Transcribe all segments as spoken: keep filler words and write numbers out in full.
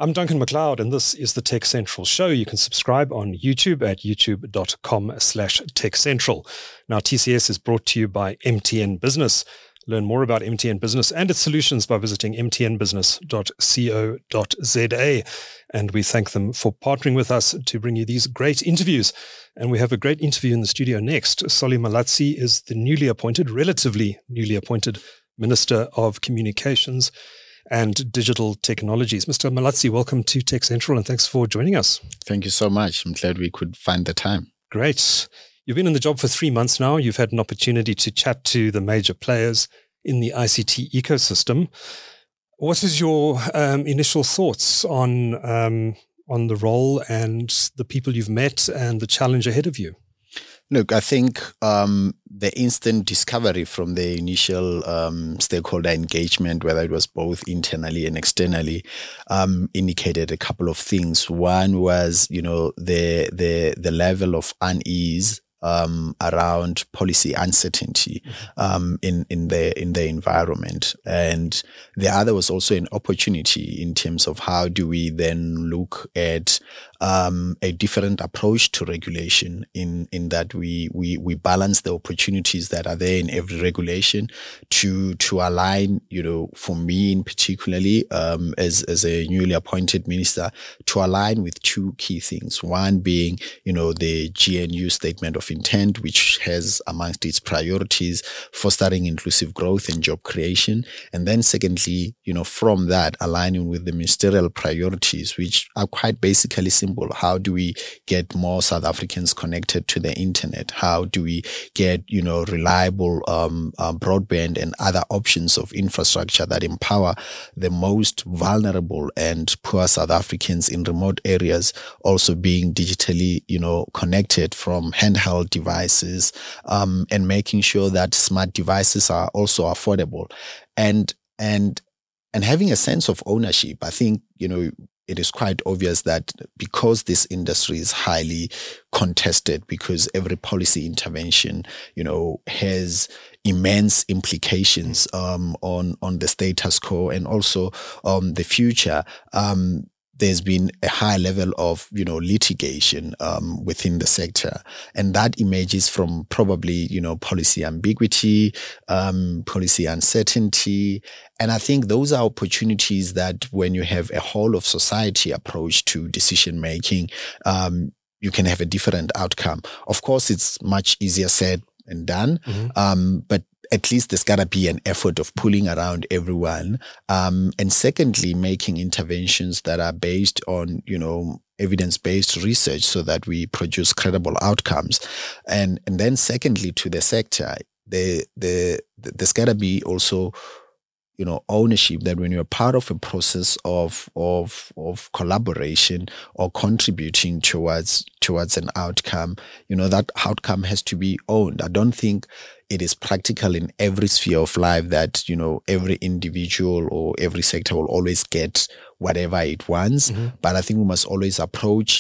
I'm Duncan McLeod, and this is the Tech Central Show. You can subscribe on YouTube at youtube.com slash Tech Central. Now, T C S is brought to you by M T N Business. Learn more about M T N Business and its solutions by visiting m t n business dot co dot z a. And we thank them for partnering with us to bring you these great interviews. And we have a great interview in the studio next. Solly Malatsi is the newly appointed, relatively newly appointed Minister of Communications and Digital Technologies. Mister Malatsi, welcome to Tech Central and thanks for joining us. Thank you so much. I'm glad we could find the time. Great. You've been in the job for three months now. You've had an opportunity to chat to the major players in the I C T ecosystem. What is your um, initial thoughts on um, on the role and the people you've met and the challenge ahead of you? Look, I think um, the instant discovery from the initial um, stakeholder engagement, whether it was both internally and externally, um, indicated a couple of things. One was, you know, the the the level of unease Um, around policy uncertainty um, in in the in the environment, and the other was also an opportunity in terms of how do we then look at um, a different approach to regulation. In in that we we we balance the opportunities that are there in every regulation to to align. You know, for me in particularly um, as as a newly appointed minister, to align with two key things. One being, you know, the G N U statement of intent, which has amongst its priorities fostering inclusive growth and job creation. And then secondly, you know, from that, aligning with the ministerial priorities, which are quite basically simple. How do we get more South Africans connected to the internet? How do we get, you know, reliable um, uh, broadband and other options of infrastructure that empower the most vulnerable and poor South Africans in remote areas, also being digitally, you know, connected from handheld devices, um, and making sure that smart devices are also affordable, and and and having a sense of ownership. I think, you know, it is quite obvious that because this industry is highly contested, because every policy intervention, you know, has immense implications um, on on the status quo and also on the future. Um, There's been a high level of, you know, litigation um, within the sector, and that emerges from probably, you know, policy ambiguity, um, policy uncertainty, and I think those are opportunities that, when you have a whole of society approach to decision making, um, you can have a different outcome. Of course, it's much easier said than done, mm-hmm. um, but at least there's got to be an effort of pulling around everyone. Um, and secondly, making interventions that are based on, you know, evidence-based research so that we produce credible outcomes. And and then secondly, to the sector, the the, the there's got to be also, you know, ownership, that when you're part of a process of of of collaboration or contributing towards towards an outcome, you know, that outcome has to be owned. I don't think it is practical in every sphere of life that, you know, every individual or every sector will always get whatever it wants. Mm-hmm. But I think we must always approach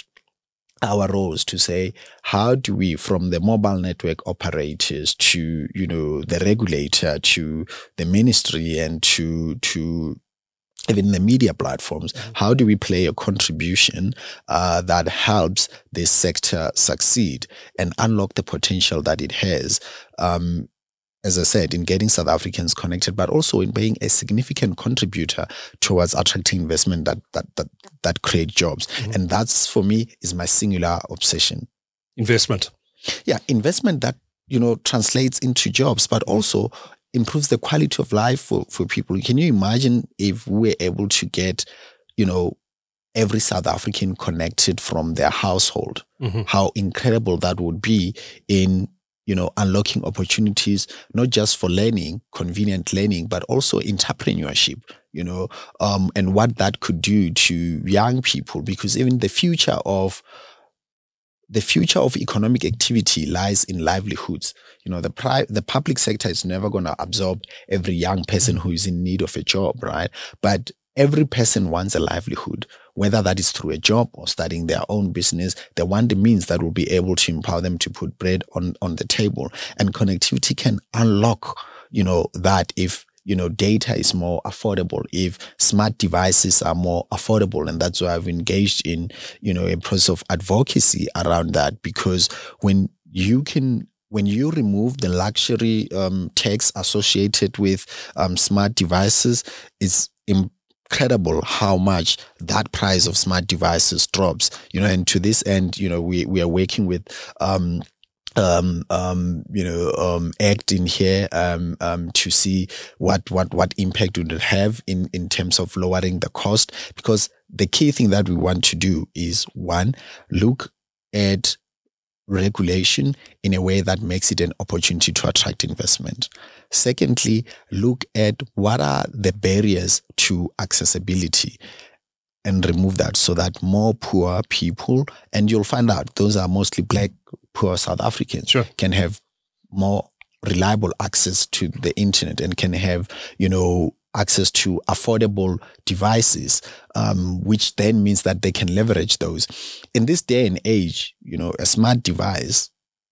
our roles to say, how do we, from the mobile network operators to, you know, the regulator, to the ministry, and to to even the media platforms, mm-hmm. how do we play a contribution uh, that helps this sector succeed and unlock the potential that it has? Um, as I said, in getting South Africans connected, but also in being a significant contributor towards attracting investment that that that, that create jobs. Mm-hmm. And that's, for me, is my singular obsession. Investment. Yeah, investment that, you know, translates into jobs, but also improves the quality of life for, for people. Can you imagine if we're able to get, you know, every South African connected from their household? Mm-hmm. How incredible that would be in, you know, unlocking opportunities, not just for learning, convenient learning, but also entrepreneurship, you know, um, and what that could do to young people, because even the future of The future of economic activity lies in livelihoods. You know, the pri- the public sector is never going to absorb every young person who is in need of a job, right? But every person wants a livelihood, whether that is through a job or starting their own business. They want the means that will be able to empower them to put bread on, on the table. And connectivity can unlock, you know, that if you know, data is more affordable, if smart devices are more affordable. And that's why I've engaged in, you know, a process of advocacy around that, because when you can When you remove the luxury um, tax associated with um, smart devices, it's incredible how much that price of smart devices drops. You know, and to this end, you know, we we are working with um, um, um, you know, um, act in here um, um, to see what what what impact would it have in in terms of lowering the cost. Because the key thing that we want to do is, one, look at regulation in a way that makes it an opportunity to attract investment. Secondly, look at what are the barriers to accessibility and remove that, so that more poor people, and you'll find out those are mostly black, poor South Africans, sure, can have more reliable access to the internet and can have, you know, access to affordable devices, um, which then means that they can leverage those. In this day and age, you know, a smart device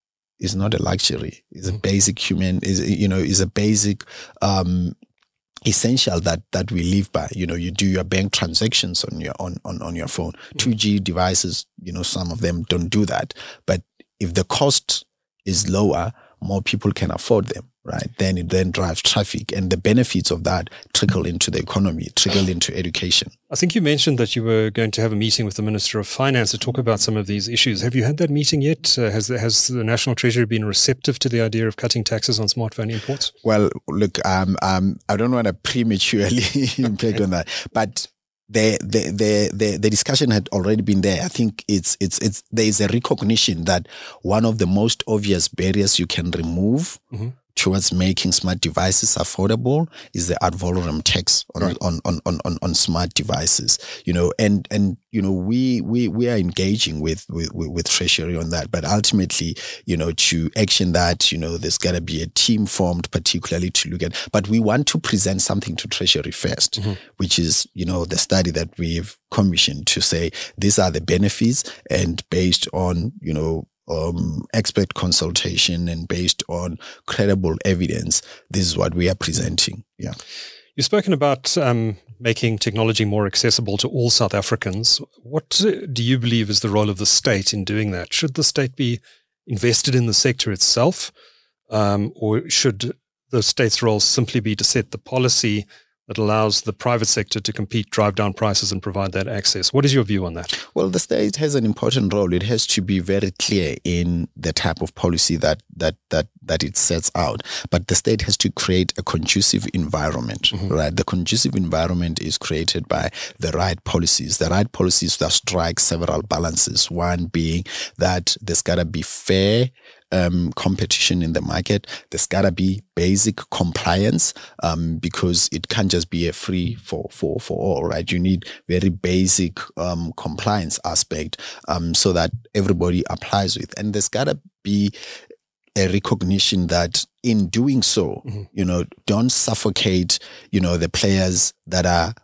is not a luxury. It's a basic human, is you know, is a basic um, essential that that we live by. You know, you do your bank transactions on your on on, on your phone. Mm-hmm. two G devices, you know, some of them don't do that. But if the cost is lower, more people can afford them, right? Then it then drives traffic, and the benefits of that trickle into the economy, trickle into education. I think you mentioned that you were going to have a meeting with the Minister of Finance to talk about some of these issues. Have you had that meeting yet? Uh, has, the, has the National Treasury been receptive to the idea of cutting taxes on smartphone imports? Well, look, um, um, I don't want to prematurely impact on that, but The, the the the the discussion had already been there. I think it's it's it's there is a recognition that one of the most obvious barriers you can remove mm-hmm. towards making smart devices affordable is the ad valorem tax on, right. on, on, on, on, on smart devices. You know, and and you know we we we are engaging with with with Treasury on that. But ultimately, you know, to action that, you know, there's got to be a team formed, particularly to look at. But we want to present something to Treasury first, mm-hmm. which is, you know, the study that we've commissioned to say these are the benefits, and based on, you know, um, expert consultation and based on credible evidence, this is what we are presenting. Yeah. You've spoken about um, making technology more accessible to all South Africans. What do you believe is the role of the state in doing that? Should the state be invested in the sector itself, um, or should the state's role simply be to set the policy that allows the private sector to compete, drive down prices, and provide that access? What is your view on that? Well, the state has an important role. It has to be very clear in the type of policy that that that that it sets out. But the state has to create a conducive environment, mm-hmm. right? The conducive environment is created by the right policies. The right policies that strike several balances. One being that there's got to be fair Um, competition in the market. There's gotta be basic compliance, um, because it can't just be a free for for for all, right? You need very basic um, compliance aspect, um, so that everybody applies with. And there's gotta be a recognition that in doing so, mm-hmm. you know, don't suffocate, you know, the players that are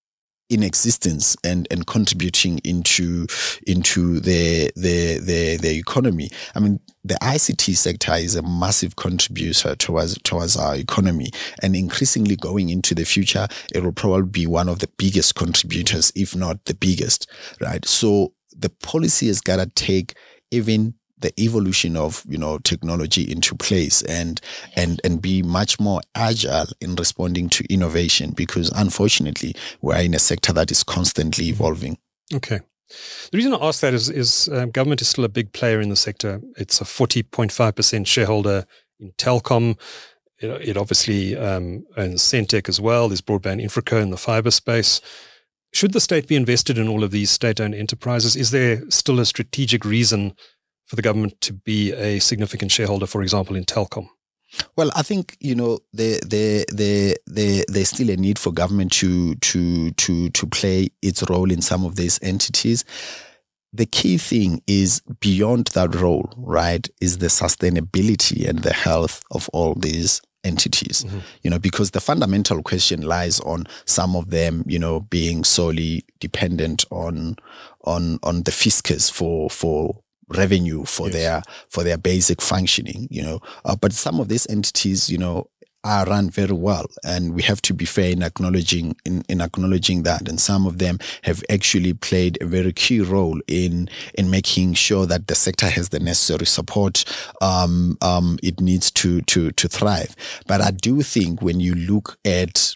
in existence and, and contributing into into the, the the the economy. I mean, the I C T sector is a massive contributor towards towards our economy, and increasingly going into the future, it will probably be one of the biggest contributors, if not the biggest, right? So the policy has got to take even the evolution of, you know, technology into place and and and be much more agile in responding to innovation, because unfortunately we're in a sector that is constantly evolving. Okay. The reason I ask that is, is um, government is still a big player in the sector. It's a forty point five percent shareholder in Telkom. It, it obviously um, owns Centec as well. There's Broadband Infraco in the fiber space. Should the state be invested in all of these state-owned enterprises? Is there still a strategic reason for the government to be a significant shareholder, for example, in Telkom? Well, I think, you know, the, the, the, the, there's still a need for government to, to, to, to play its role in some of these entities. The key thing is beyond that role, right, is the sustainability and the health of all these entities, mm-hmm. you know, because the fundamental question lies on some of them, you know, being solely dependent on, on, on the fiscus for, for, revenue for yes. their for their basic functioning, you know. Uh, but some of these entities, you know, are run very well, and we have to be fair in acknowledging in, in acknowledging that. And some of them have actually played a very key role in in making sure that the sector has the necessary support um, um, it needs to to to thrive. But I do think when you look at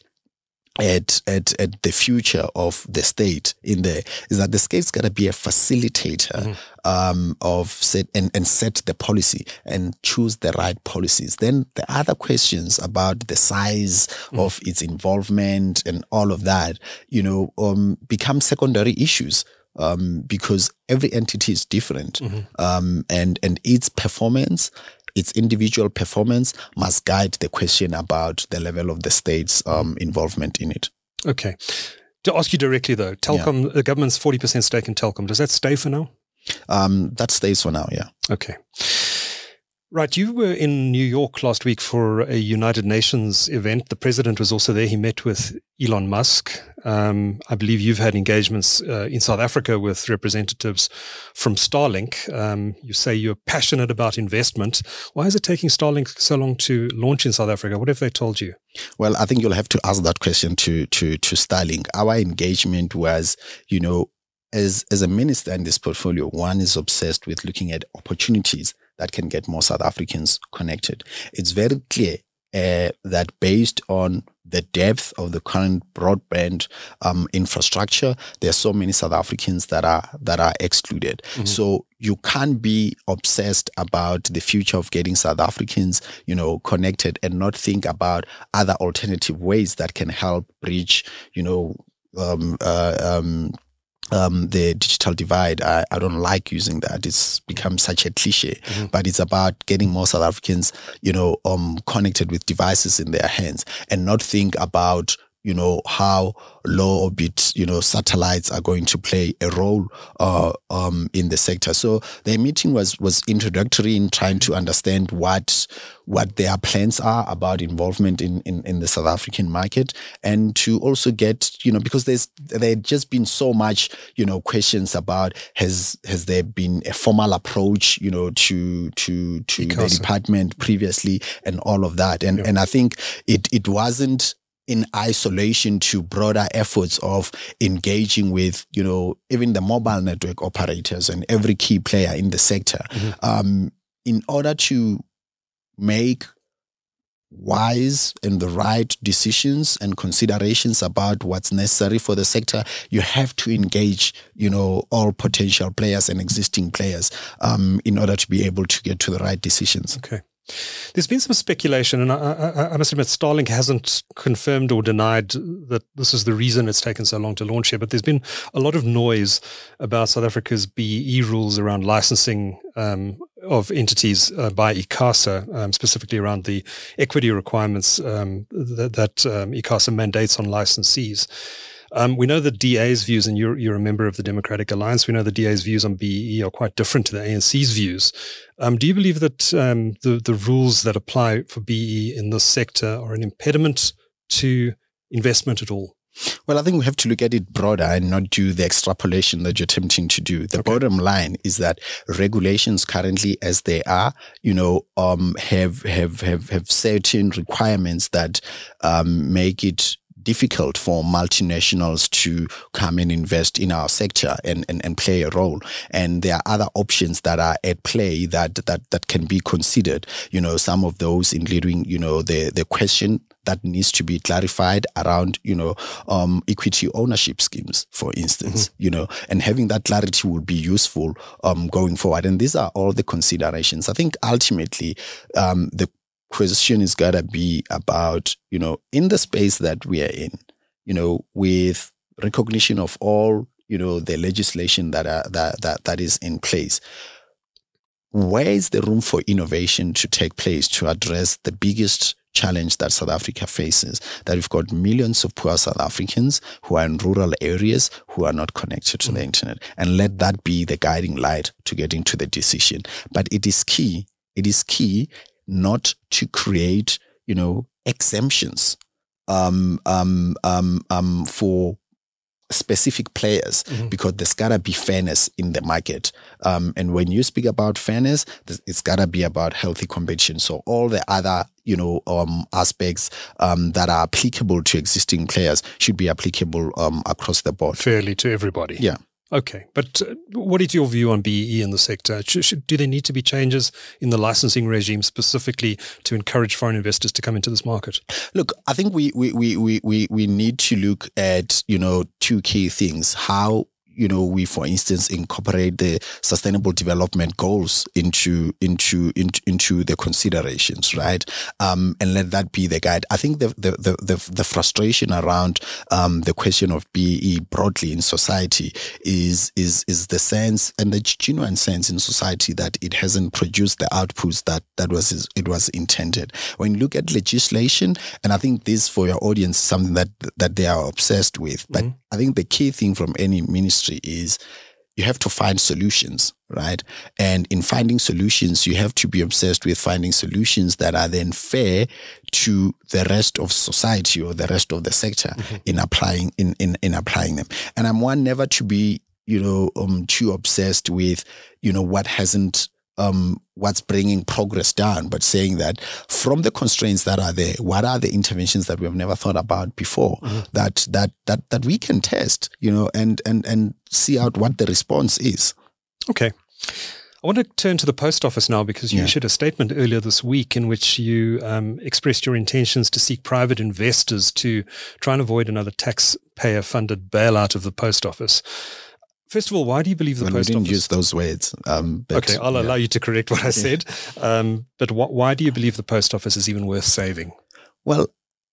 At, at at the future of the state in there, is that the state's got to be a facilitator mm-hmm. um, of set and, and set the policy and choose the right policies. Then the other questions about the size mm-hmm. of its involvement and all of that, you know, um, become secondary issues. Um, because every entity is different, mm-hmm. um, and and its performance, its individual performance must guide the question about the level of the state's um, involvement in it. Okay. To ask you directly though, Telkom, yeah. the government's forty percent stake in Telkom, does that stay for now? Um, that stays for now, yeah. Okay. Right. You were in New York last week for a United Nations event. The president was also there. He met with Elon Musk. Um, I believe you've had engagements uh, in South Africa with representatives from Starlink. Um, you say you're passionate about investment. Why is it taking Starlink so long to launch in South Africa? What have they told you? Well, I think you'll have to ask that question to to to Starlink. Our engagement was, you know, as as a minister in this portfolio, one is obsessed with looking at opportunities that can get more South Africans connected. It's very clear uh, that based on the depth of the current broadband um, infrastructure, there are so many South Africans that are that are excluded. Mm-hmm. So you can't be obsessed about the future of getting South Africans, you know, connected and not think about other alternative ways that can help bridge, you know, um, uh, um, Um, the digital divide. I, I don't like using that. It's become such a cliche, mm-hmm. but it's about getting more South Africans, you know, um, connected with devices in their hands and not think about, you know, how low orbit, you know, satellites are going to play a role uh, um, in the sector. So the meeting was was introductory in trying to understand what what their plans are about involvement in, in, in the South African market, and to also get, you know, because there's there had just been so much, you know, questions about has has there been a formal approach, you know, to to to the department previously and all of that, and yeah. and I think it it wasn't in isolation to broader efforts of engaging with, you know, even the mobile network operators and every key player in the sector, mm-hmm. um, in order to make wise and the right decisions and considerations about what's necessary for the sector. You have to engage, you know, all potential players and existing players um, in order to be able to get to the right decisions. Okay. There's been some speculation, and I, I, I must admit Starlink hasn't confirmed or denied that this is the reason it's taken so long to launch here, but there's been a lot of noise about South Africa's B E E rules around licensing um, of entities uh, by ICASA, um, specifically around the equity requirements um, that, that um, ICASA mandates on licensees. Um, we know the D A's views, and you're, you're a member of the Democratic Alliance. We know the D A's views on B E E are quite different to the A N C's views. Um, do you believe that um, the, the rules that apply for B E E in this sector are an impediment to investment at all? Well, I think we have to look at it broader and not do the extrapolation that you're attempting to do. The okay. bottom line is that regulations currently, as they are, you know, um, have have have have certain requirements that um, make it difficult for multinationals to come and invest in our sector and, and, and play a role. And there are other options that are at play that, that, that can be considered. You know, some of those including, you know, the, the question that needs to be clarified around, you know, um, equity ownership schemes, for instance, mm-hmm. you know, and having that clarity will be useful um, going forward. And these are all the considerations. I think ultimately um, the question is gotta be about, you know, in the space that we are in, you know, with recognition of all, you know, the legislation that are, that that that is in place, where is the room for innovation to take place to address the biggest challenge that South Africa faces, that we've got millions of poor South Africans who are in rural areas who are not connected to mm-hmm. the internet, and let that be the guiding light to getting to the decision. But it is key, it is key not to create, you know, exemptions um, um, um, um, for specific players, mm-hmm. because there's gotta be fairness in the market. Um, and when you speak about fairness, it's gotta be about healthy competition. So all the other, you know, um, aspects um, that are applicable to existing players should be applicable um, across the board. Fairly to everybody. Yeah. Okay, but uh, what is your view on B E E in the sector? Should, should, do there need to be changes in the licensing regime specifically to encourage foreign investors to come into this market? Look, I think we we we we we, we need to look at, you know, two key things. How, you know, we, for instance, incorporate the sustainable development goals into into into, into the considerations, right? Um, and let that be the guide. I think the the the the, the frustration around um, the question of B E E broadly in society is is is the sense and the genuine sense in society that it hasn't produced the outputs that that was it was intended. When you look at legislation, and I think this for your audience is something that that they are obsessed with, but mm-hmm. I think the key thing from any ministry is you have to find solutions, right? And in finding solutions, you have to be obsessed with finding solutions that are then fair to the rest of society or the rest of the sector mm-hmm. in applying in, in in applying them. And I'm one never to be, you know, um, too obsessed with, you know, what hasn't Um, what's bringing progress down, but saying that from the constraints that are there, what are the interventions that we have never thought about before mm-hmm. that that that that we can test, you know, and and and see out what the response is. Okay. I want to turn to the post office now, because you yeah. issued a statement earlier this week in which you um, expressed your intentions to seek private investors to try and avoid another taxpayer-funded bailout of the post office. First of all, why do you believe the well, post we didn't office... use those words. Um, but, okay, I'll yeah. allow you to correct what I said. um, but wh- why do you believe the post office is even worth saving? Well,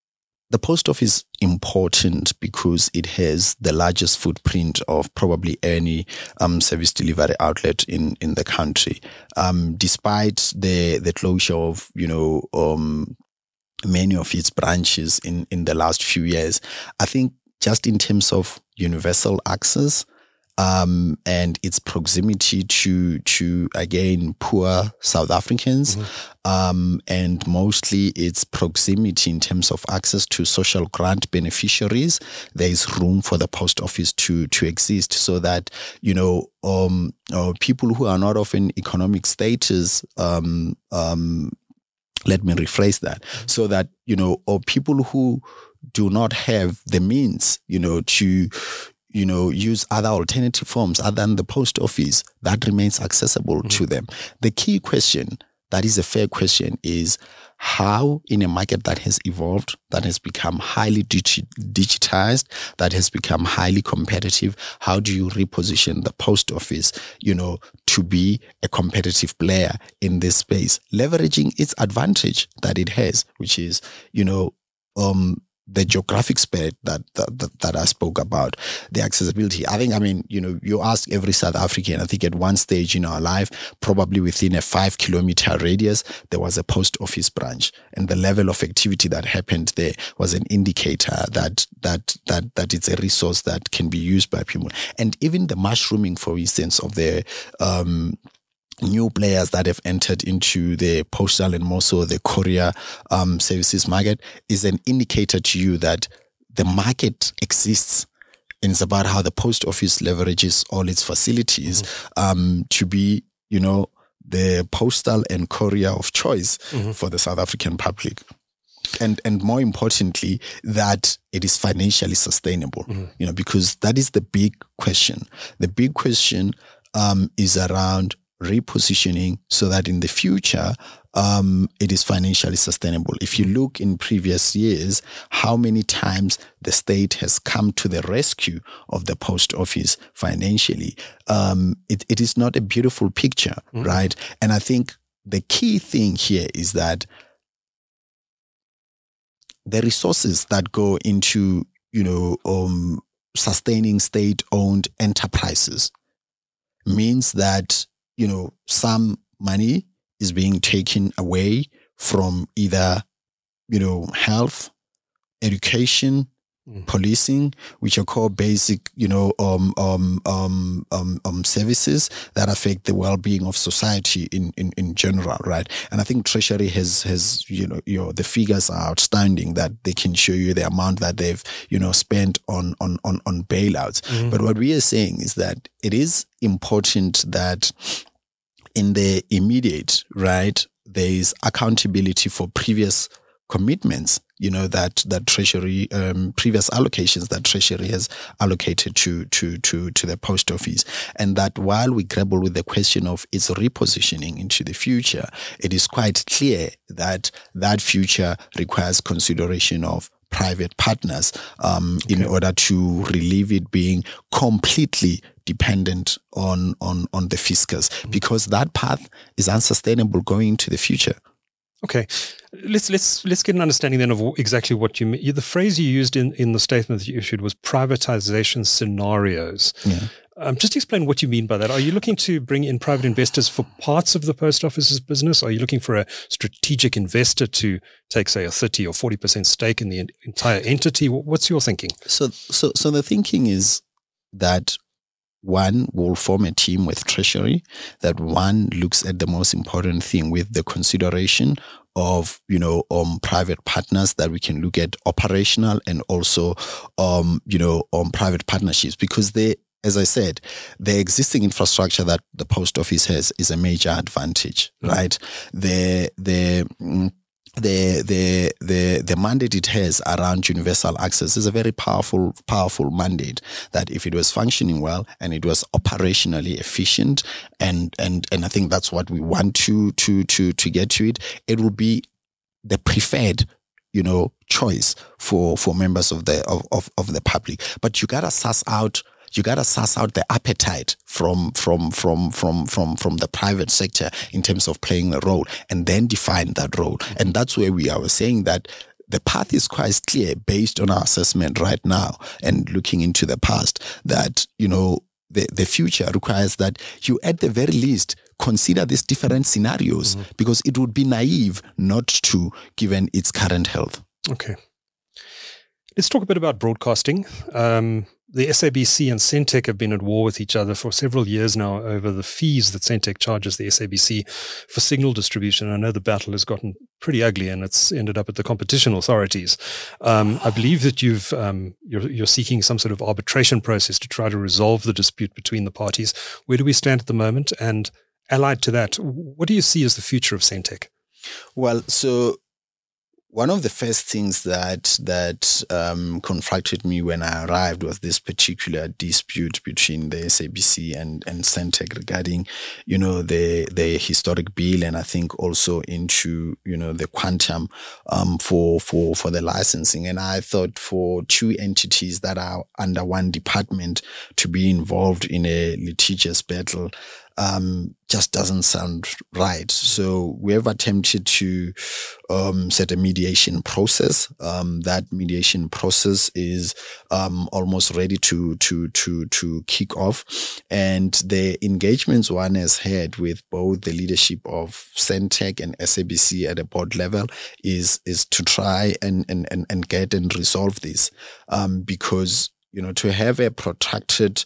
the post office is important because it has the largest footprint of probably any um, service delivery outlet in, in the country. Um, despite the, the closure of, you know, um, many of its branches in, in the last few years, I think just in terms of universal access, Um, and its proximity to, to again, poor South Africans, mm-hmm. um, and mostly its proximity in terms of access to social grant beneficiaries, there is room for the post office to, to exist so that, you know, um, uh, people who are not of an economic status, um, um, let me rephrase that, mm-hmm. so that, you know, or people who do not have the means, you know, to, you know, use other alternative forms other than the post office, that remains accessible mm-hmm. to them. The key question, that is a fair question, is how in a market that has evolved, that has become highly digi- digitized, that has become highly competitive, how do you reposition the post office, you know, to be a competitive player in this space, leveraging its advantage that it has, which is, you know, um, the geographic spread that, that that that I spoke about, the accessibility. I think, I mean, you know, you ask every South African, I think at one stage in our life, probably within a five kilometer radius, there was a post office branch, and the level of activity that happened there was an indicator that that that that it's a resource that can be used by people. And even the mushrooming, for instance, of the um new players that have entered into the postal and more so the courier um, services market is an indicator to you that the market exists. And it's about how the post office leverages all its facilities mm-hmm. um, to be, you know, the postal and courier of choice mm-hmm. for the South African public. And and more importantly, that it is financially sustainable, mm-hmm. you know, because that is the big question. The big question um, is around repositioning so that in the future um, it is financially sustainable. If you look in previous years, how many times the state has come to the rescue of the post office financially, um, it, it is not a beautiful picture, mm-hmm. right? And I think the key thing here is that the resources that go into, you know, um, sustaining state-owned enterprises means that, you know, some money is being taken away from either, you know, health, education, mm. policing, which are core basic, you know, um, um, um, um, um, services that affect the well-being of society in, in, in general, right? And I think Treasury has, has, you know, you know, the figures are outstanding that they can show you the amount that they've, you know, spent on, on, on, on bailouts. Mm. But what we are saying is that it is important that in the immediate, right, there is accountability for previous commitments, you know, that that Treasury, um, previous allocations that Treasury has allocated to to to to the post office, and that while we grapple with the question of its repositioning into the future, it is quite clear that that future requires consideration of private partners um, okay. in order to relieve it being completely dependent on on on the fiscus, mm-hmm. because that path is unsustainable going into the future. Okay, let's let's let's get an understanding then of exactly what you mean. The phrase you used in, in the statement that you issued was privatization scenarios. Yeah. Um, just explain what you mean by that. Are you looking to bring in private investors for parts of the post office's business? Are you looking for a strategic investor to take, say, a thirty or forty percent stake in the entire entity? What's your thinking? So, so, so the thinking is that one will form a team with Treasury, that one looks at the most important thing with the consideration of, you know, um, private partners, that we can look at operational and also, um, you know, um, private partnerships, because they, as I said, the existing infrastructure that the post office has is a major advantage, mm-hmm. right? The, the, mm, The, the the the mandate it has around universal access is a very powerful powerful mandate, that if it was functioning well and it was operationally efficient, and and and I think that's what we want to to to to get to it, it will be the preferred, you know, choice for for members of the of of, of the public. But you gotta suss out You gotta suss out the appetite from from from from from from the private sector in terms of playing a role, and then define that role. Mm-hmm. And that's where we are saying that the path is quite clear based on our assessment right now and looking into the past, that, you know, the, the future requires that you at the very least consider these different scenarios, mm-hmm. because it would be naive not to, given its current health. Okay. Let's talk a bit about broadcasting. Um, the S A B C and Centec have been at war with each other for several years now over the fees that Centec charges the S A B C for signal distribution. I know the battle has gotten pretty ugly, and it's ended up at the competition authorities. Um, I believe that you've um, you're, you're seeking some sort of arbitration process to try to resolve the dispute between the parties. Where do we stand at the moment? And allied to that, what do you see as the future of Centec? Well, so one of the first things that that um, confronted me when I arrived was this particular dispute between the S A B C and and Centec regarding, you know, the the historic bill, and I think also into, you know, the quantum um, for for for the licensing. And I thought for two entities that are under one department to be involved in a litigious battle Um, just doesn't sound right. So we have attempted to um, set a mediation process. Um, that mediation process is um, almost ready to to to to kick off, and the engagements one has had with both the leadership of Centec and S A B C at a board level is is to try and and and, and get and resolve this, um, because, you know, to have a protracted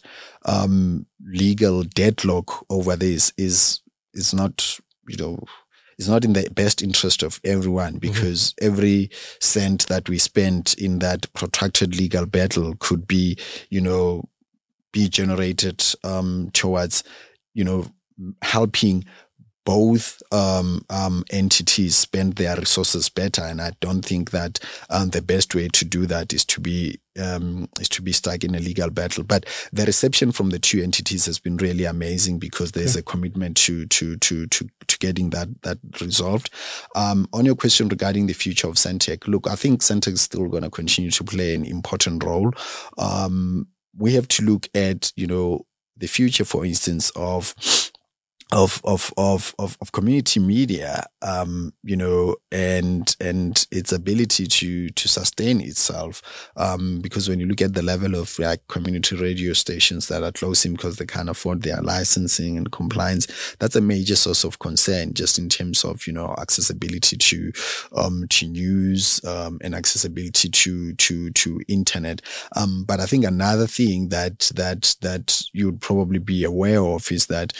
um, legal deadlock over this is is not, you know, is not in the best interest of everyone, because mm-hmm. every cent that we spend in that protracted legal battle could be, you know, be generated um, towards, you know, helping both um, um, entities spend their resources better. And I don't think that um, the best way to do that is to be um, is to be stuck in a legal battle. But the reception from the two entities has been really amazing, because there's yeah. a commitment to to to to to getting that that resolved. Um, on your question regarding the future of Centec, look, I think Centec is still going to continue to play an important role. Um, we have to look at, you know, the future, for instance, of of of of of, of community media, um, you know, and and its ability to to sustain itself, um, because when you look at the level of like community radio stations that are closing because they can't afford their licensing and compliance, that's a major source of concern, just in terms of, you know, accessibility to um to news um and accessibility to to to internet. Um, but I think another thing that that that you'd probably be aware of is that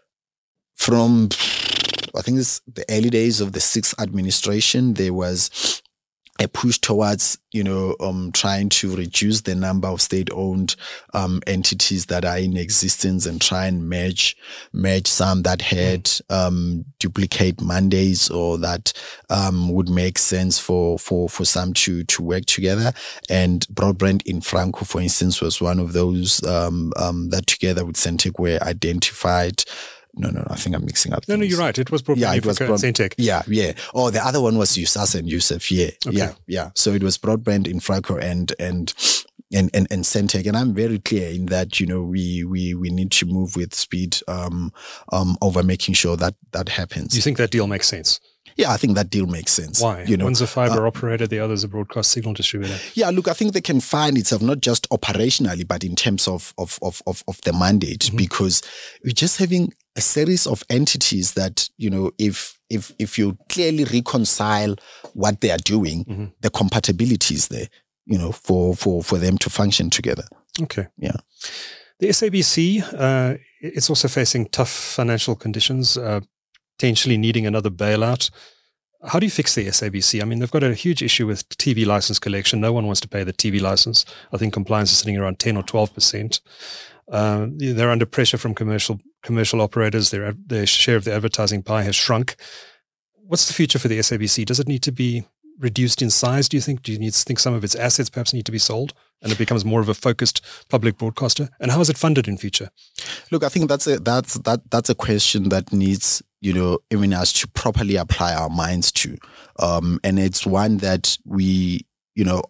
from, I think it's the early days of the sixth administration, there was a push towards, you know, um, trying to reduce the number of state-owned um, entities that are in existence and try and merge, merge some that had um, duplicate mandates or that um, would make sense for for for some to to work together. And Broadband in Franco, for instance, was one of those um, um, that together with Centec were identified. No, no, no, I think I'm mixing up No, things. no, you're right. It was Broadband yeah, it was Broad- broad- Centec. Yeah, yeah. Oh, the other one was USAS and Yusuf. Yeah, Okay. yeah, yeah. So it was Broadband in Franco and and and and and Centec. And I'm very clear in that, you know, we we we need to move with speed um um over making sure that that happens. You think that deal makes sense? Yeah, I think that deal makes sense. Why? You know, One's a fiber uh, operator, the other's a broadcast signal distributor. Yeah, look, I think they can find itself not just operationally, but in terms of of of of, of the mandate, mm-hmm. because we're just having a series of entities that, you know, if if if you clearly reconcile what they are doing, mm-hmm. the compatibility is there, you know, for for for them to function together. Okay. Yeah. The S A B C, uh, it's also facing tough financial conditions, uh, potentially needing another bailout. How do you fix the S A B C? I mean, they've got a huge issue with T V license collection. No one wants to pay the T V license. I think compliance is sitting around ten or twelve percent. Uh, they're under pressure from commercial commercial operators. Their their share of the advertising pie has shrunk. What's the future for the S A B C? Does it need to be reduced in size, do you think? Do you need to think some of its assets perhaps need to be sold and it becomes more of a focused public broadcaster? And how is it funded in future? Look, I think that's a that's that that's a question that needs, you know, even us to properly apply our minds to. Um, and it's one that we, you know,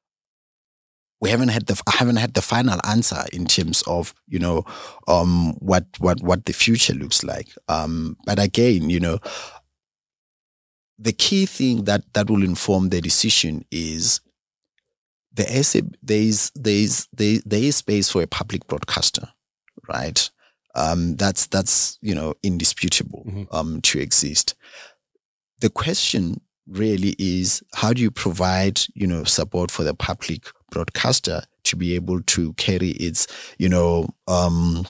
we haven't had the I haven't had the final answer in terms of, you know, um, what what what the future looks like. Um, but again, you know, the key thing that that will inform the decision is the S A, there is there is there, there is space for a public broadcaster, right? Um, that's that's you know indisputable mm-hmm. um, to exist. The question really is, how do you provide, you know, support for the public broadcaster to be able to carry its, you know, um,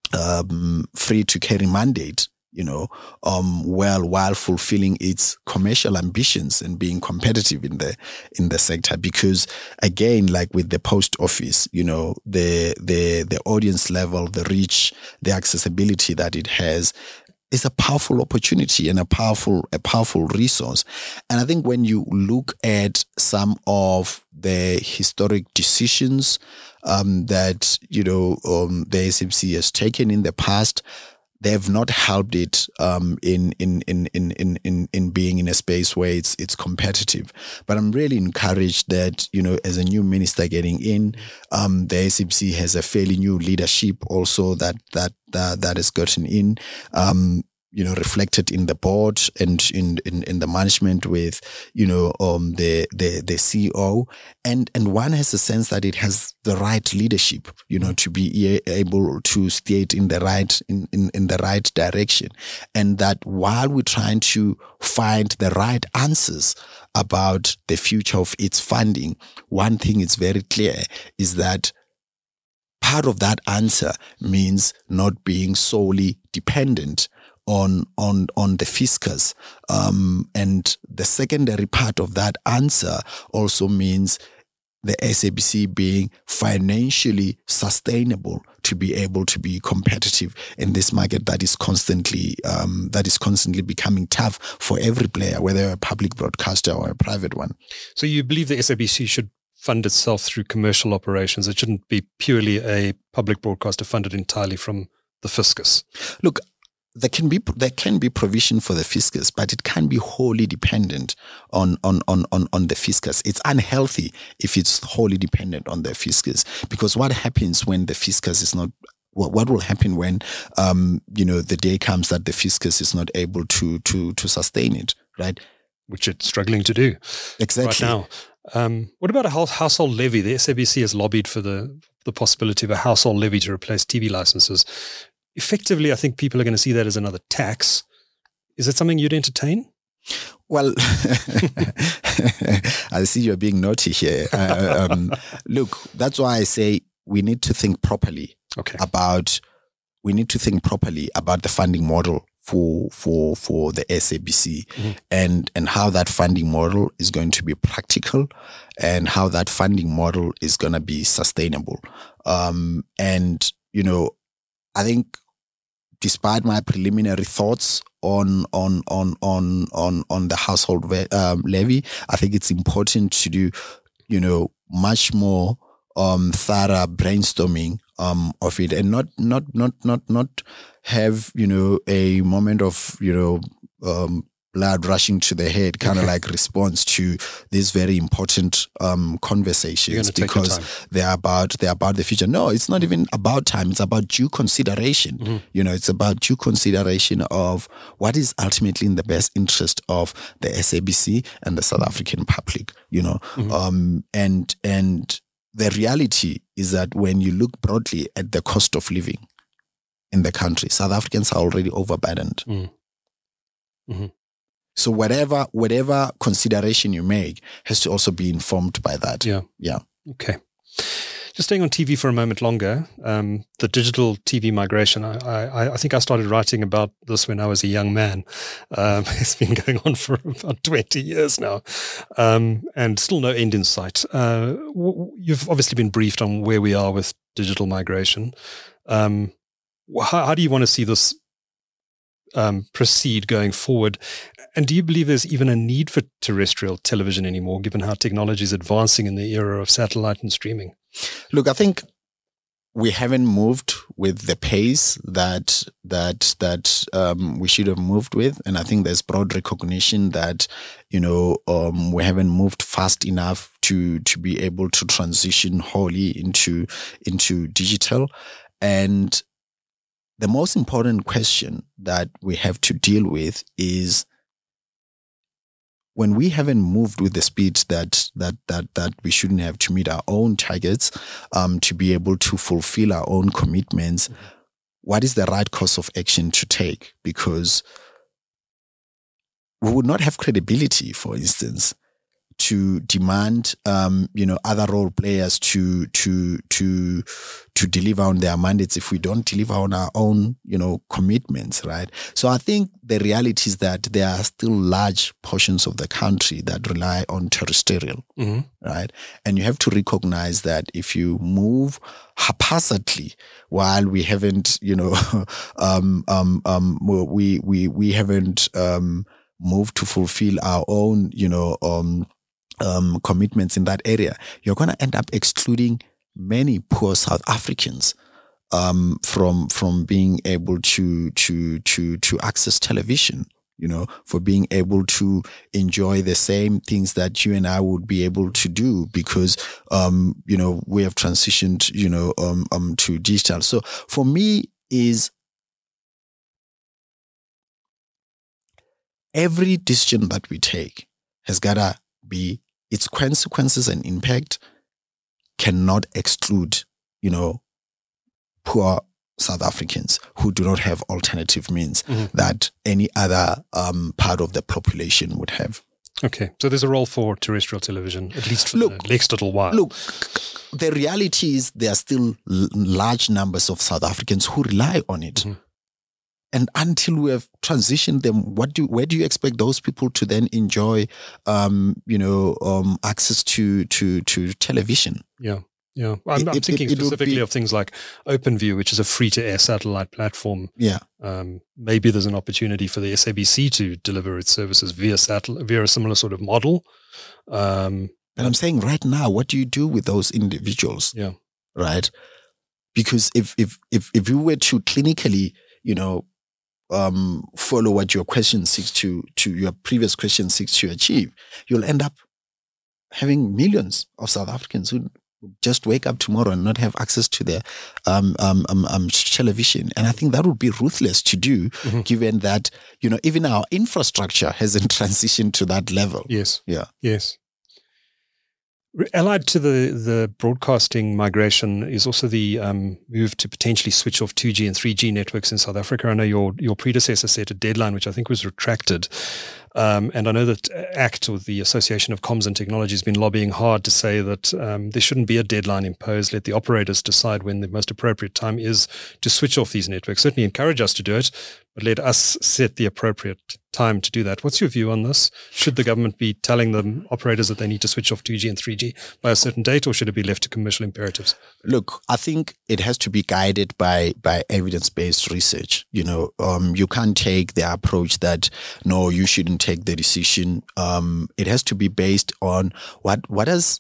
um, free to carry mandate, you know, um, well, while fulfilling its commercial ambitions and being competitive in the in the sector. Because again, like with the post office, you know, the the the audience level, the reach, the accessibility that it has is a powerful opportunity and a powerful a powerful resource. And I think when you look at some of the historic decisions um, that, you know, um, the S A B C has taken in the past, they have not helped it um, in, in in in in in in being in a space where it's it's competitive. But I'm really encouraged that, you know, as a new minister getting in, um, the S A B C has a fairly new leadership also that that that, that has gotten in. Um, you know, reflected in the board and in, in, in the management with, you know, um, the, the, the C E O. And, and one has a sense that it has the right leadership, you know, to be able to steer it in the right, in, in, in the right direction. And that while we're trying to find the right answers about the future of its funding, one thing is very clear is that part of that answer means not being solely dependent on on on the fiscus, um, and the secondary part of that answer also means the S A B C being financially sustainable to be able to be competitive in this market that is constantly um, that is constantly becoming tough for every player, whether a public broadcaster or a private one. So you believe the S A B C should fund itself through commercial operations? It shouldn't be purely a public broadcaster funded entirely from the fiscus? Look, There can be there can be provision for the fiscus, but it can be wholly dependent on on on on, on the fiscus. It's unhealthy if it's wholly dependent on the fiscus, because what happens when the fiscus is not What, what will happen when, um, you know, the day comes that the fiscus is not able to to to sustain it, right? Which it's struggling to do exactly right now. Um, what about a household levy? The S A B C has lobbied for the the possibility of a household levy to replace T V licenses. Effectively, I think people are going to see that as another tax. Is it something you'd entertain? Well, I see you're being naughty here. Uh, um, look, that's why I say we need to think properly okay. about. We need to think properly about the funding model for for for the S A B C mm-hmm. and and how that funding model is going to be practical and how that funding model is going to be sustainable. Um, and you know, I think despite my preliminary thoughts on on on on on on the household um, levy, I think it's important to do, you know, much more um, thorough brainstorming um, of it, and not not not not not have, you know, a moment of, you know, um, blood rushing to the head, kind of okay. like response to these very important um, conversations because they're about they're about the future. No, it's not even about time. It's about due consideration. Mm-hmm. You know, it's about due consideration of what is ultimately in the best interest of the S A B C and the South African public. You know, mm-hmm. um, and and the reality is that when you look broadly at the cost of living in the country, South Africans are already overburdened. Mm-hmm. Mm-hmm. So whatever whatever consideration you make has to also be informed by that. Yeah. Yeah. Okay. Just staying on T V for a moment longer, um, the digital T V migration, I, I, I think I started writing about this when I was a young man. Um, it's been going on for about twenty years now, um, and still no end in sight. Uh, w- you've obviously been briefed on where we are with digital migration. Um, how, how do you want to see this um, proceed going forward? And do you believe there's even a need for terrestrial television anymore, given how technology is advancing in the era of satellite and streaming? Look, I think we haven't moved with the pace that that that um, we should have moved with, and I think there's broad recognition that, you know, um, we haven't moved fast enough to to be able to transition wholly into into digital. And the most important question that we have to deal with is, when we haven't moved with the speed that that that that we shouldn't have to meet our own targets, um, to be able to fulfill our own commitments, mm-hmm. what is the right course of action to take? Because we would not have credibility, for instance, to demand, um, you know, other role players to to to to deliver on their mandates if we don't deliver on our own, you know, commitments, right? So I think the reality is that there are still large portions of the country that rely on terrestrial, mm-hmm. right? And you have to recognize that if you move haphazardly while we haven't, you know, um, um, um, we we we haven't um, moved to fulfill our own, you know, um. Um, commitments in that area, you're going to end up excluding many poor South Africans um, from from being able to to to to access television. You know, for being able to enjoy the same things that you and I would be able to do because um, you know, we have transitioned, you know, um, um to digital. So for me, is every decision that we take has gotta be, its consequences and impact cannot exclude, you know, poor South Africans who do not have alternative means mm-hmm. that any other um, part of the population would have. Okay, so there's a role for terrestrial television, at least for look, the next little while. Look, the reality is there are still l- large numbers of South Africans who rely on it. Mm-hmm. And until we have transitioned them, what do where do you expect those people to then enjoy, um, you know, um, access to to to television? Yeah, yeah. I'm, it, I'm thinking it, it specifically be, of things like OpenView, which is a free-to-air satellite platform. Yeah. Um, maybe there's an opportunity for the S A B C to deliver its services via satellite, via a similar sort of model. Um, but I'm saying right now, what do you do with those individuals? Yeah. Right. Because if if if if you were to clinically, you know, Um, follow what your question seeks to, to your previous question seeks to achieve, you'll end up having millions of South Africans who just wake up tomorrow and not have access to their um, um, um, um, television. And I think that would be ruthless to do, mm-hmm. given that, you know, even our infrastructure hasn't transitioned to that level. Yes. Yeah. Yes. Allied to the, the broadcasting migration is also the um, move to potentially switch off two G and three G networks in South Africa. I know your your predecessor set a deadline, which I think was retracted. Um, and I know that ACT, or the Association of Comms and Technology, has been lobbying hard to say that um, there shouldn't be a deadline imposed. Let the operators decide when the most appropriate time is to switch off these networks. Certainly encourage us to do it, but let us set the appropriate time to do that. What's your view on this? Should the government be telling the operators that they need to switch off two G and three G by a certain date, or should it be left to commercial imperatives? Look, I think it has to be guided by by evidence-based research. You know, um, you can't take the approach that, no, you shouldn't take the decision. Um, it has to be based on what what does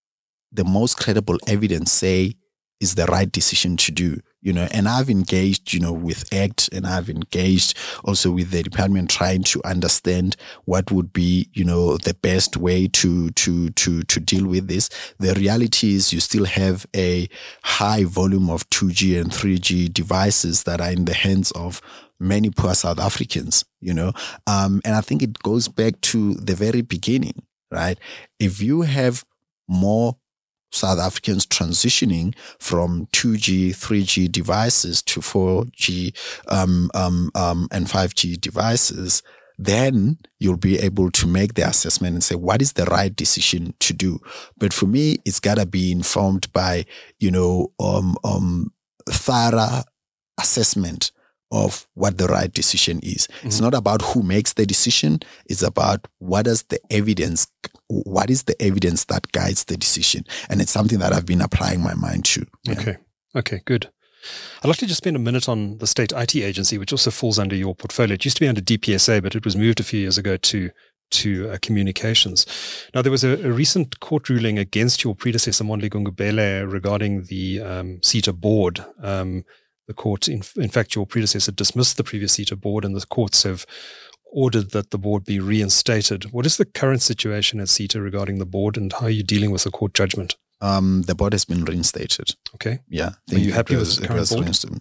the most credible evidence say is the right decision to do. You know, and I've engaged, you know, with ACT, and I've engaged also with the department, trying to understand what would be, you know, the best way to to to to deal with this. The reality is, you still have a high volume of two G and three G devices that are in the hands of many poor South Africans. You know, um, and I think it goes back to the very beginning, right? If you have more South Africans transitioning from two G, three G devices to four G um, um, um, and five G devices, then you'll be able to make the assessment and say, what is the right decision to do? But for me, it's got to be informed by, you know, um, um, thorough assessment of what the right decision is. Mm-hmm. It's not about who makes the decision. It's about what is the evidence, what is the evidence that guides the decision. And it's something that I've been applying my mind to. Yeah. Okay. Okay, good. I'd like to just spend a minute on the State I T Agency, which also falls under your portfolio. It used to be under D P S A, but it was moved a few years ago to to uh, communications. Now, there was a, a recent court ruling against your predecessor, Mondli Gungubele, regarding the um, SETA board. Um, The court, in, in fact, your predecessor dismissed the previous SETA board, and the courts have ordered that the board be reinstated. What is the current situation at SETA regarding the board, and how are you dealing with the court judgment? Um, the board has been reinstated. Okay. Yeah. Are you happy was, with the current board? Reinstated.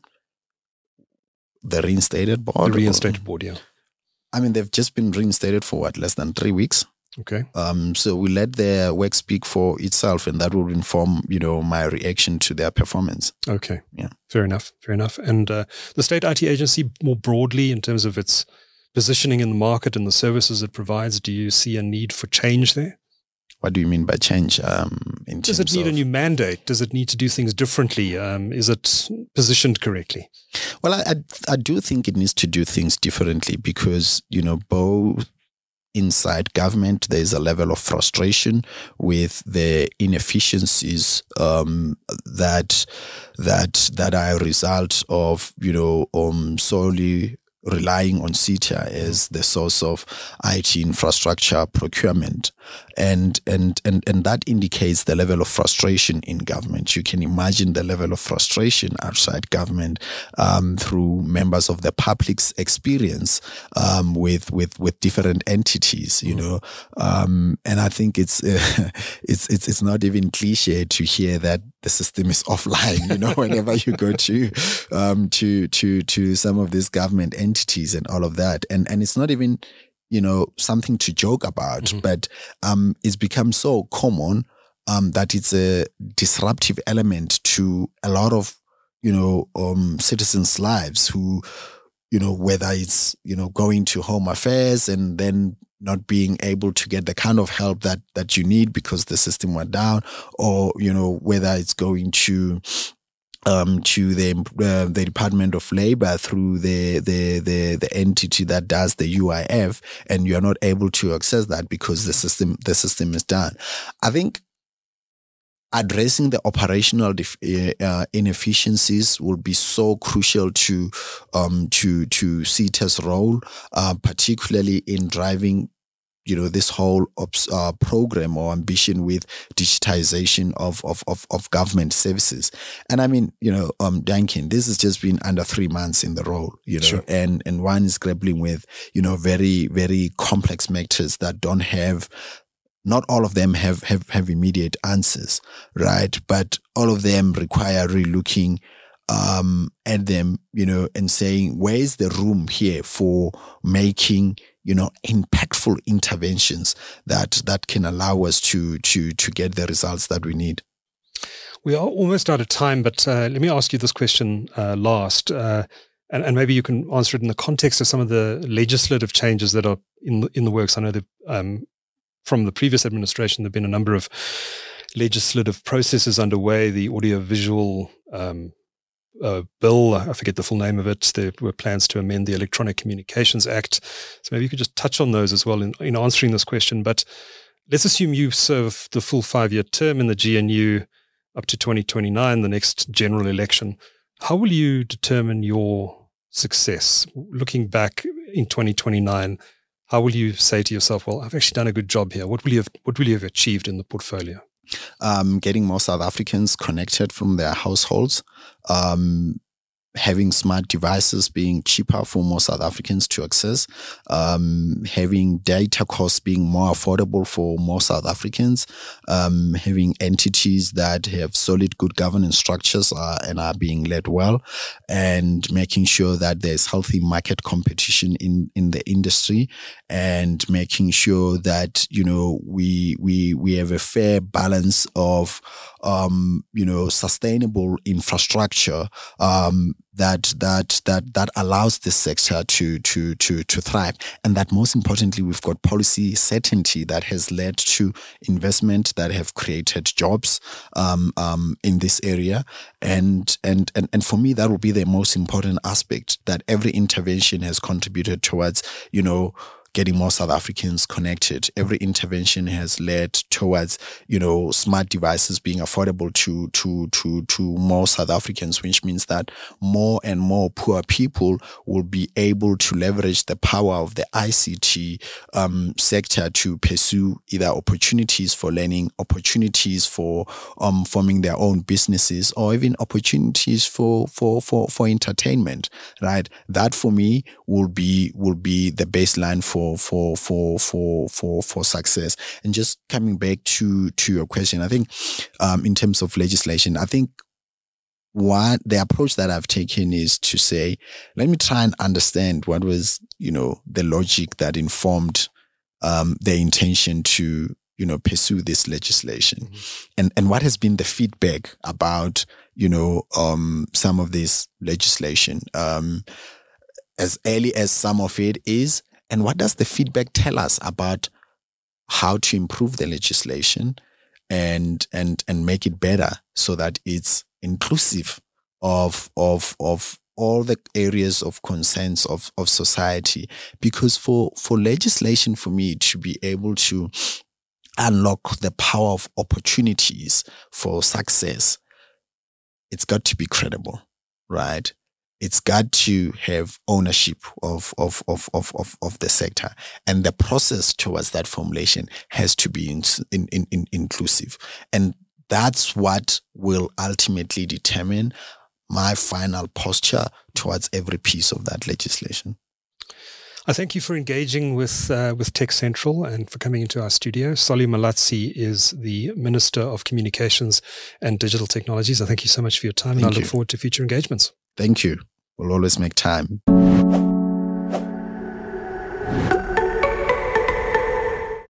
The reinstated board? The reinstated or, board, yeah. I mean, they've just been reinstated for what, less than three weeks? Okay. Um, so we let their work speak for itself, and that will inform, you know, my reaction to their performance. Okay. Yeah. Fair enough. Fair enough. And uh, the State I T Agency, more broadly, in terms of its positioning in the market and the services it provides, do you see a need for change there? What do you mean by change? Um, in Does it need of, a new mandate? Does it need to do things differently? Um, is it positioned correctly? Well, I, I I do think it needs to do things differently, because, you know, both inside government, there is a level of frustration with the inefficiencies um, that that that are a result of, you know, um, solely relying on SETA as the source of I T infrastructure procurement. And, and, and, and that indicates the level of frustration in government. You can imagine the level of frustration outside government um, through members of the public's experience um, with, with, with different entities, you know. Um, and I think it's, uh, it's, it's, it's not even cliche to hear that the system is offline, you know, whenever you go to, um, to, to, to some of these government entities and all of that. And, and it's not even, you know, something to joke about, mm-hmm. but, um, it's become so common, um, that it's a disruptive element to a lot of, you know, um, citizens' lives who, you know, whether it's, you know, going to Home Affairs and then not being able to get the kind of help that, that you need because the system went down, or, you know, whether it's going to, um, to the, uh, the Department of Labor through the, the, the, the entity that does the U I F, and you're not able to access that because the system, the system is down. I think addressing the operational uh, inefficiencies will be so crucial to, um, to, to SETA's role, uh, particularly in driving, you know, this whole uh, program or ambition with digitization of, of, of, of government services. And I mean, you know, um, Duncan, this has just been under three months in the role, you know, sure. and, and one is grappling with, you know, very, very complex matters that don't have not all of them have, have, have immediate answers, right? But all of them require relooking um, at them, you know, and saying, where is the room here for making, you know, impactful interventions that that can allow us to to to get the results that we need. We are almost out of time, but uh, let me ask you this question uh, last, uh, and, and maybe you can answer it in the context of some of the legislative changes that are in the, in the works. I know that um, from the previous administration, there have been a number of legislative processes underway. The audiovisual um, Uh, bill, I forget the full name of it. There were plans to amend the Electronic Communications Act. So maybe you could just touch on those as well in, in answering this question. But let's assume you serve the full five-year term in the G N U up to twenty twenty-nine, the next general election. How will you determine your success? Looking back in twenty twenty-nine, how will you say to yourself, well, I've actually done a good job here? What will you have, what will you have achieved in the portfolio? Um, getting more South Africans connected from their households, um, having smart devices being cheaper for more South Africans to access, um, having data costs being more affordable for more South Africans, um, having entities that have solid good governance structures uh, and are being led well, and making sure that there's healthy market competition in, in the industry, and making sure that, you know, we we we have a fair balance of um, you know, sustainable infrastructure um, that that that that allows this sector to to to to thrive, and that most importantly, we've got policy certainty that has led to investment that have created jobs um, um, in this area, and and and and for me, that will be the most important aspect, that every intervention has contributed towards, you know, getting more South Africans connected. Every intervention has led towards, you know, smart devices being affordable to to to to more South Africans, which means that more and more poor people will be able to leverage the power of the I C T um, sector to pursue either opportunities for learning, opportunities for um, forming their own businesses, or even opportunities for for for for entertainment. Right? That for me will be will be the baseline for. For for for for for success. And just coming back to to your question, I think um, in terms of legislation, I think what the approach that I've taken is to say, let me try and understand what was, you know, the logic that informed um, the intention to, you know, pursue this legislation, mm-hmm. and and what has been the feedback about, you know, um, some of this legislation, um, as early as some of it is. And what does the feedback tell us about how to improve the legislation and and and make it better so that it's inclusive of of of all the areas of concerns of, of society? Because for, for legislation, for me, to be able to unlock the power of opportunities for success, it's got to be credible, right? It's got to have ownership of, of, of, of, of, of the sector. And the process towards that formulation has to be in, in, in, in inclusive. And that's what will ultimately determine my final posture towards every piece of that legislation. I thank you for engaging with uh, with Tech Central and for coming into our studio. Solly Malatsi is the Minister of Communications and Digital Technologies. I thank you so much for your time, thank and I look you. forward to future engagements. Thank you. We'll always make time.